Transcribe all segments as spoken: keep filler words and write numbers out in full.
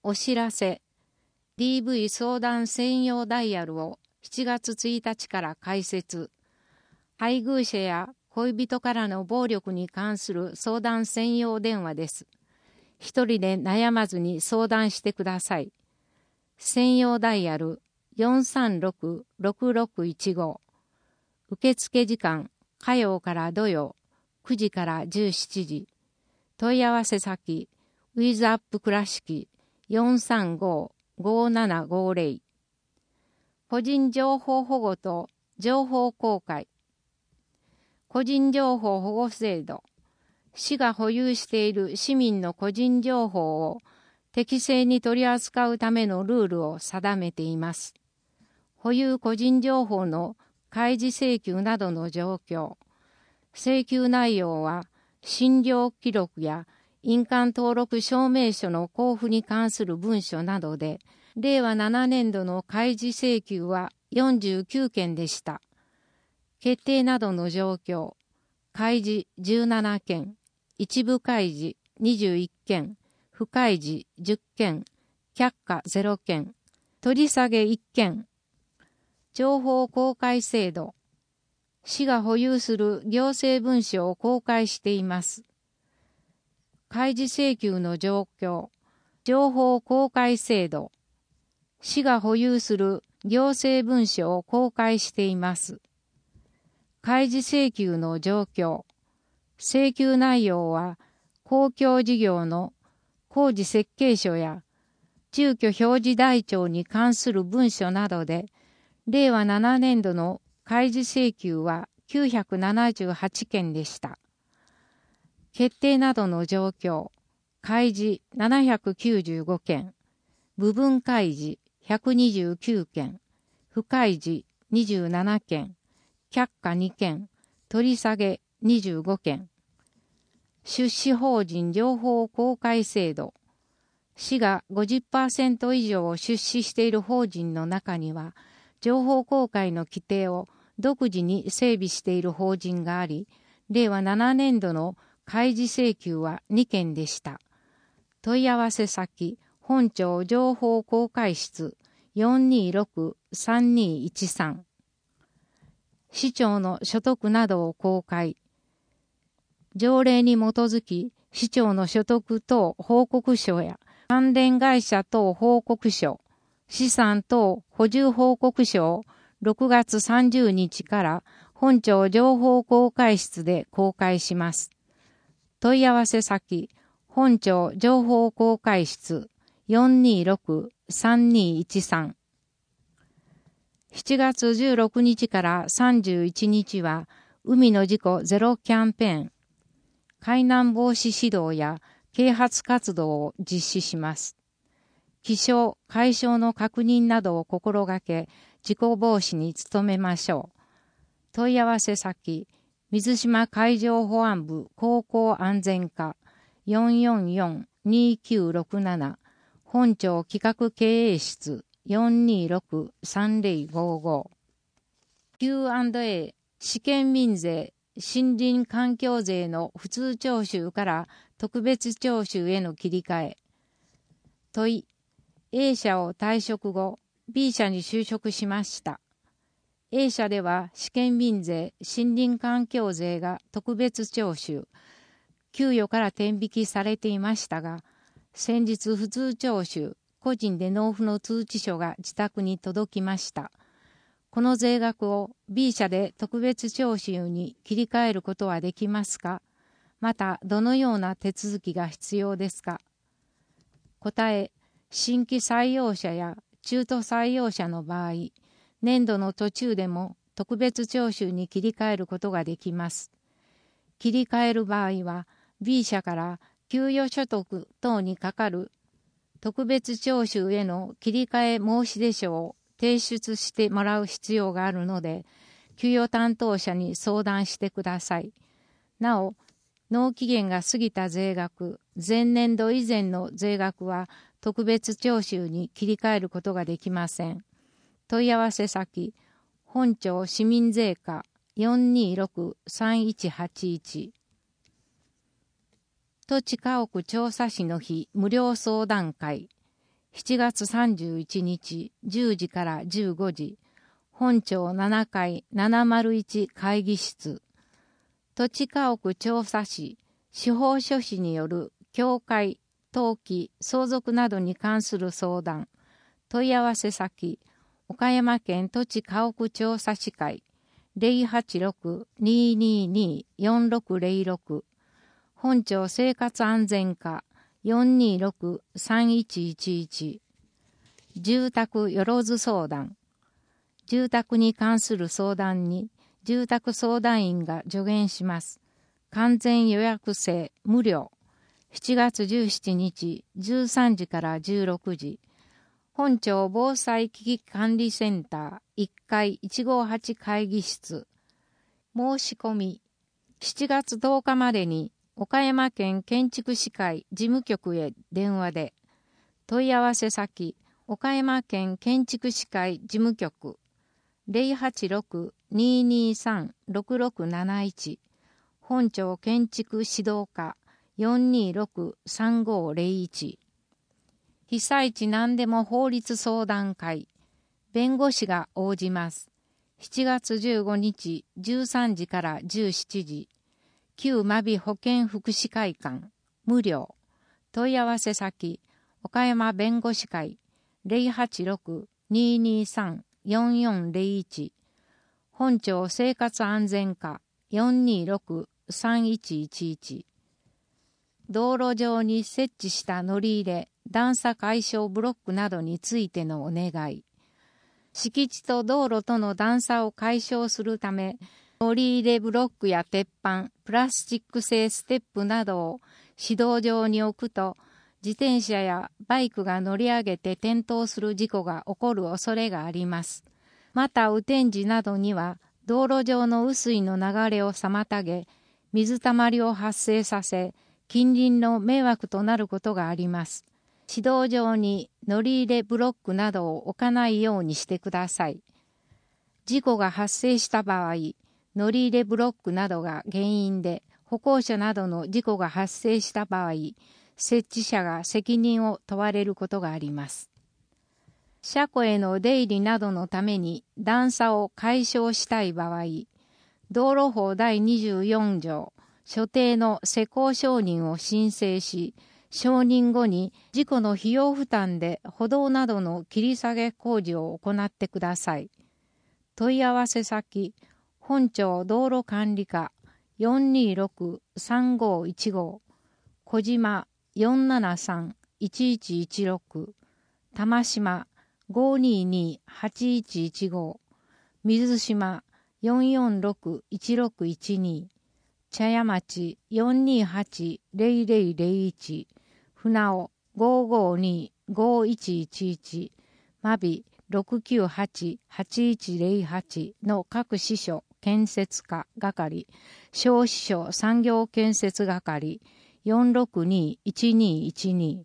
お知らせ ディーブイ 相談専用ダイヤルをしちがつついたちから開設。配偶者や恋人からの暴力に関する相談専用電話です。一人で悩まずに相談してください。専用ダイヤル よんさんろくろくろくいちご。受付時間火曜から土曜くじからじゅうしちじ。問い合わせ先ウィズアップ倉敷 よんさんごごななごぜろ。個人情報保護と情報公開。個人情報保護制度。市が保有している市民の個人情報を適正に取り扱うためのルールを定めています。保有個人情報の開示請求などの状況。請求内容は診療記録や印鑑登録証明書の交付に関する文書などで、れいわななねんどの開示請求はよんじゅうきゅうけんでした。決定などの状況。開示じゅうななけん、一部開示にじゅういっけん、不開示じゅっけん、却下ゼロけん、取り下げいっけん。情報公開制度。市が保有する行政文書を公開しています。開示請求の状況。情報公開制度。市が保有する行政文書を公開しています。開示請求の状況。請求内容は公共事業の工事設計書や住居表示台帳に関する文書などで、れいわななねんどの開示請求はきゅうひゃくななじゅうはちけんでした。決定などの状況。開示ななひゃくきゅうじゅうごけん、部分開示ひゃくにじゅうきゅうけん、不開示にじゅうななけん、却下にけん、取り下げにじゅうごけん。出資法人情報公開制度。市が ごじゅっパーセント 以上を出資している法人の中には、情報公開の規定を独自に整備している法人があり、れいわななねんどの開示請求はにけんでした。問い合わせ先、本庁情報公開室 よんにーろくさんにーいちさん。市長の所得などを公開。条例に基づき、市長の所得等報告書や関連会社等報告書、資産等補充報告書をろくがつさんじゅうにちから本庁情報公開室で公開します。問い合わせ先、本庁情報公開室 よんにーろくさんにーいちさん。しちがつじゅうろくにちからさんじゅういちにちは海の事故ゼロキャンペーン。海難防止指導や啓発活動を実施します。気象・海象の確認などを心がけ、事故防止に努めましょう。問い合わせ先、水島海上保安部航行安全課 よんよんよんにーきゅうろくなな、本庁企画経営室 よんにーろくさんぜろごご。キューアンドエー 試験民税森林環境税の普通徴収から特別徴収への切り替え。問い、A 社を退職後、B 社に就職しました。A 社では試験民税森林環境税が特別徴収、給与から転引きされていましたが、先日普通徴収、個人で納付の通知書が自宅に届きました。この税額を B 社で特別徴収に切り替えることはできますか？また、どのような手続きが必要ですか？答え、新規採用者や中途採用者の場合、年度の途中でも特別徴収に切り替えることができます。切り替える場合は、B 社から給与所得等にかかる特別徴収への切り替え申し出書を提出してもらう必要があるので、給与担当者に相談してください。なお、納期限が過ぎた税額、前年度以前の税額は特別徴収に切り替えることができません。問い合わせ先、本庁市民税課 よんにーろくさんいちはちいち。土地家屋調査士の日無料相談会。 しちがつさんじゅういちにちじゅうじからじゅうごじ、本庁ななかいななまるいち会議室、土地家屋調査士、司法書士による教会、登記、相続などに関する相談、問い合わせ先、岡山県土地家屋調査士会 ゼロはちろく にーにーにー よんろくゼロろく、本庁生活安全課 よんにーろく さんいちいちいち、住宅よろず相談、住宅に関する相談に住宅相談員が助言します。完全予約制無料。しちがつじゅうしちにちじゅうさんじからじゅうろくじ、本庁防災危機管理センターいっかいいちごはち会議室。申し込み、しちがつとおかまでに岡山県建築士会事務局へ電話で、問い合わせ先、岡山県建築士会事務局ゼロはちろく にーにーさん ろくろくなないち、本庁建築指導課 よんにーろく さんごゼロいち、被災地何でも法律相談会、弁護士が応じます。しちがつじゅうごにちじゅうさんじからじゅうしちじ、旧真備保健福祉会館、無料。問い合わせ先、岡山弁護士会 ゼロはちろく にーにーさん よんよんゼロいち、本庁生活安全課 よんにーろく さんいちいちいち、道路上に設置した乗り入れ、段差解消ブロックなどについてのお願い。敷地と道路との段差を解消するため、乗り入れブロックや鉄板、プラスチック製ステップなどを市道上に置くと、自転車やバイクが乗り上げて転倒する事故が起こる恐れがあります。また雨天時などには道路上の雨水の流れを妨げ、水たまりを発生させ、近隣の迷惑となることがあります。市道上に乗り入れブロックなどを置かないようにしてください。事故が発生した場合、乗り入れブロックなどが原因で歩行者などの事故が発生した場合、設置者が責任を問われることがあります。車庫への出入りなどのために段差を解消したい場合、道路法だいにじゅうよんじょう、所定の施工承認を申請し、承認後に事故の費用負担で歩道などの切り下げ工事を行ってください。問い合わせ先、本庁道路管理課 よんにーろく さんごいちご、小島 よんななさん いちいちいちろく、玉島 ごにーにー はちいちいちご、水島 よんよんろく いちろくいちに、茶屋町 よんにーはち ゼロゼロゼロいち、船尾 ごーごーにー ごーいちいちいち、真備 ろくきゅうはち はちいちゼロはちの各支所建設課係、小支所産業建設係 よんろくにーいちにーいちに、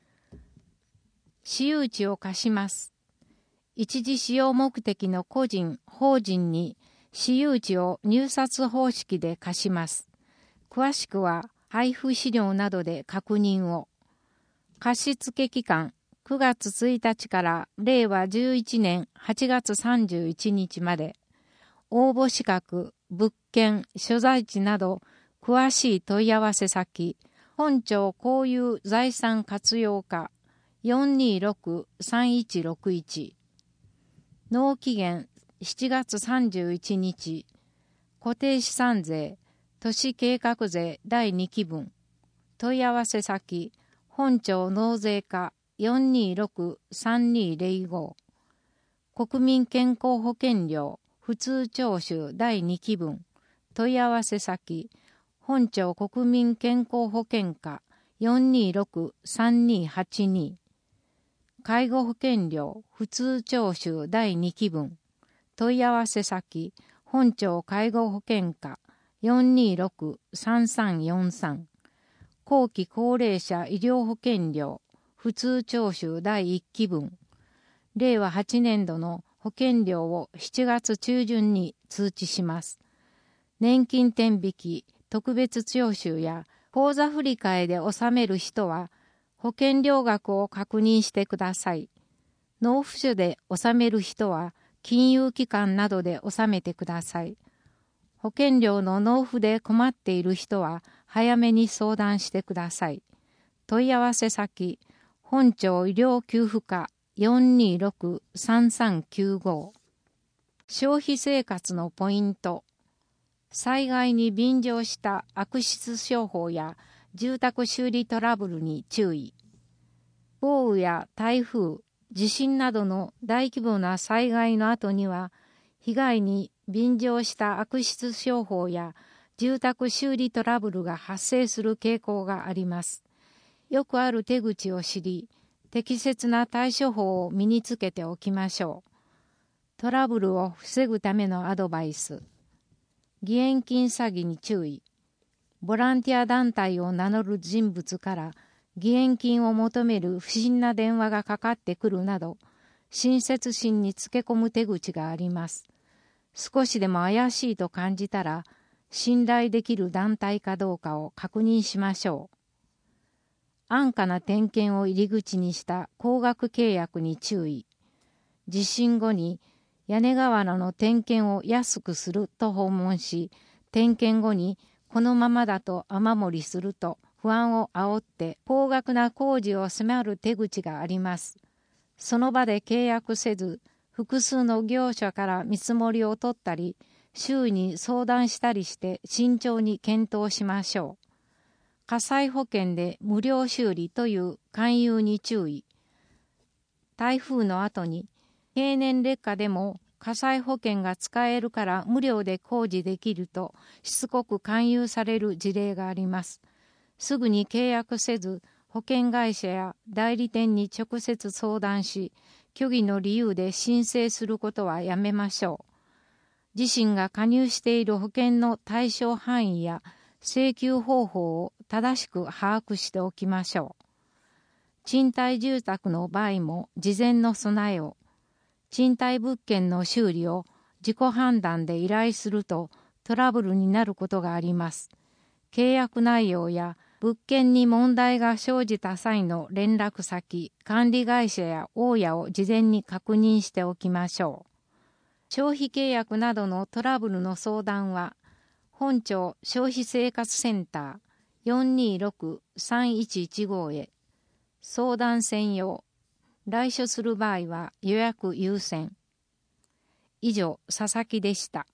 私有地を貸します。一時使用目的の個人、法人に私有地を入札方式で貸します。詳しくは配布資料などで確認を。貸付期間くがつついたちかられいわじゅういちねんはちがつさんじゅういちにちまで。応募資格、物件、所在地など詳しい問い合わせ先、本庁公有財産活用課 よんにーろく さんいちろくいち、納期限しちがつさんじゅういちにち、固定資産税、都市計画税だいにきぶん、問い合わせ先、本庁納税課 よんにーろく さんにーゼロご、国民健康保険料普通徴収だいにきぶん、問い合わせ先、本庁国民健康保険課 よんにーろく さんにーはちに、介護保険料普通徴収だいにきぶん、問い合わせ先、本庁介護保険課 よんにーろく さんさんよんさん、後期高齢者医療保険料普通徴収だいいっきぶん、れいわはちねんどの保険料をしちがつちゅうじゅんに通知します。年金天引き、特別徴収や口座振替で納める人は、 保険料額を確認してください。納付書で納める人は金融機関などで納めてください。保険料の納付で困っている人は早めに相談してください。問い合わせ先、本庁医療給付課 よんにーろくさんさんきゅうご。消費生活のポイント。災害に便乗した悪質商法や住宅修理トラブルに注意。豪雨や台風、地震などの大規模な災害の後には、被害に便乗した悪質商法や住宅修理トラブルが発生する傾向があります。よくある手口を知り、適切な対処法を身につけておきましょう。トラブルを防ぐためのアドバイス。義援金詐欺に注意。ボランティア団体を名乗る人物から義援金を求める不審な電話がかかってくるなど、親切心につけ込む手口があります。少しでも怪しいと感じたら、信頼できる団体かどうかを確認しましょう。安価な点検を入り口にした高額契約に注意。地震後に屋根瓦の点検を安くすると訪問し、点検後にこのままだと雨漏りすると不安を煽って高額な工事を迫る手口があります。その場で契約せず、複数の業者から見積もりを取ったり、周囲に相談したりして慎重に検討しましょう。火災保険で無料修理という勧誘に注意。台風の後に経年劣化でも火災保険が使えるから無料で工事できるとしつこく勧誘される事例があります。すぐに契約せず、保険会社や代理店に直接相談し、虚偽の理由で申請することはやめましょう。自身が加入している保険の対象範囲や請求方法を正しく把握しておきましょう。賃貸住宅の場合も事前の備えを。賃貸物件の修理を自己判断で依頼するとトラブルになることがあります。契約内容や物件に問題が生じた際の連絡先、管理会社や大家を事前に確認しておきましょう。消費契約などのトラブルの相談は、本庁消費生活センター よんにーろくさんいちいちご へ。相談専用。来所する場合は予約優先。以上、佐々木でした。